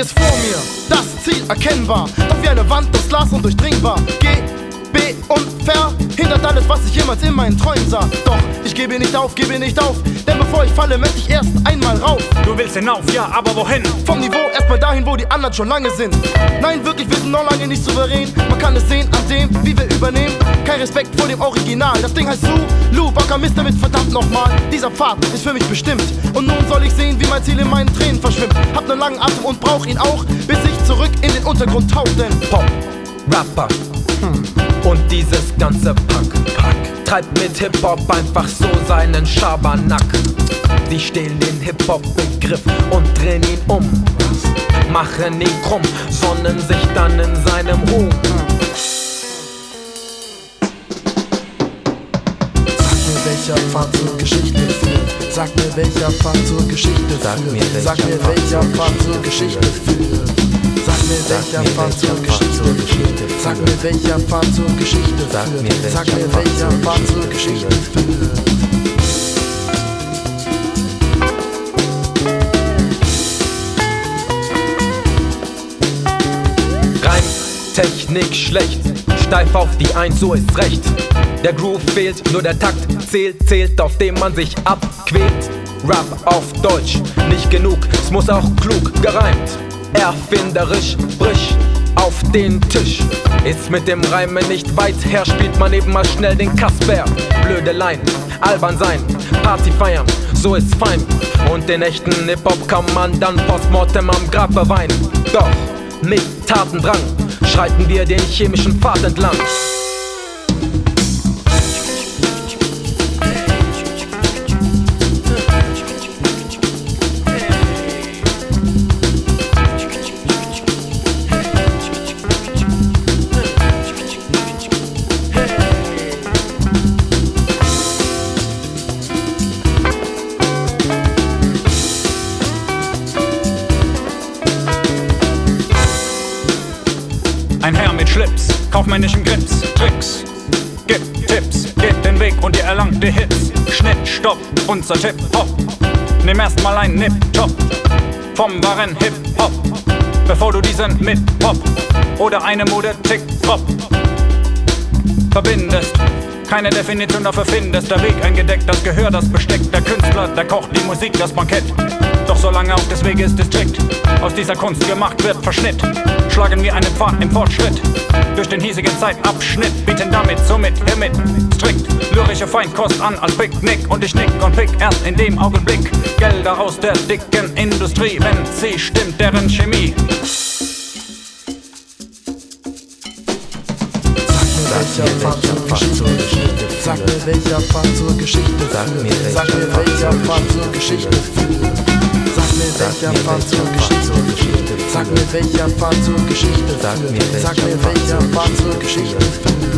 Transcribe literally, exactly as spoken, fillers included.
es vor mir, das Ziel erkennbar, doch wie eine Wand aus Glas undurchdringbar. G, B und verhindert alles, was ich jemals in meinen Träumen sah. Doch ich gebe nicht auf, gebe nicht auf, denn bevor ich falle, möchte ich erst einmal rauf. Du willst hinauf, ja, aber wohin? Vom Niveau erstmal dahin, wo die anderen schon lange sind. Nein, wirklich, wir sind noch lange nicht souverän. Man kann es sehen an dem, wie wir übernehmen. Kein Respekt vor dem Original. Das Ding heißt Zulu, Bocker Mist damit, verdammt nochmal. Dieser Pfad ist für mich bestimmt. Und nun soll ich sehen, wie mein Ziel in meinen Tränen verschwimmt. Hab nen langen Atem und brauch ihn auch, bis ich zurück in den Untergrund tauch. Denn Pop, Rapper hm. und dieses ganze Pack, Pack treibt mit Hip-Hop einfach so seinen Schabernack. Sie stehlen den Hip-Hop-Begriff und drehen ihn um, machen ihn krumm, sonnen sich dann in seinem Ruhm. Sag mir, welcher Pfad zur Geschichte führt. Sag mir, welcher Pfad zur Geschichte führt. Sag mir, welcher Pfad zur Geschichte führt. Sag mir, welcher Pfad zur Geschichte führt. Sag mir, welcher Pfad zur Geschichte führt. Sag mir, welcher Pfad zur Geschichte führt. Technik schlecht, steif auf die Eins, so ist recht. Der Groove fehlt, nur der Takt zählt, zählt, auf dem man sich abquält. Rap auf Deutsch, nicht genug, es muss auch klug gereimt. Erfinderisch, brich auf den Tisch. Ist mit dem Reimen nicht weit her, spielt man eben mal schnell den Kasper. Blöde Line, albern sein, Party feiern, so ist fein. Und den echten Hip-Hop kann man dann postmortem am Grab beweinen. Doch mit Tatendrang schreiten wir den chemischen Pfad entlang. Ein Herr mit Schlips, kaufmännischen Grips, Tricks, gibt Tipps, geht den Weg und ihr erlangt die Hits. Schnitt, Stopp, unser Tipp, Hop, nimm erstmal ein Nip-Top vom wahren Hip-Hop, bevor du diesen mit Pop oder eine Mode-Tick-Drop verbindest. Keine Definition dafür findest, der Weg eingedeckt, das Gehör, das Besteck, der Künstler, der Koch, die Musik, das Bankett. Doch solange auf des Weges Distrikt aus dieser Kunst gemacht wird Verschnitt, schlagen wir einen Pfad im Fortschritt durch den hiesigen Zeitabschnitt, bieten damit somit hiermit strikt lyrische Feinkost an als Picknick. Und ich nick und pick erst in dem Augenblick Gelder aus der dicken Industrie, wenn sie stimmt, deren Chemie. Welcher Pfad zur Geschichte? Sag mir, welcher Pfad zur Geschichte führt. Sag mir, welcher Pfad zur Geschichte führt. Sag mir, welcher Pfad zur Geschichte führt. Sag mir, welcher Pfad zur Geschichte führt. Sag mir, welcher Pfad zur Geschichte führt.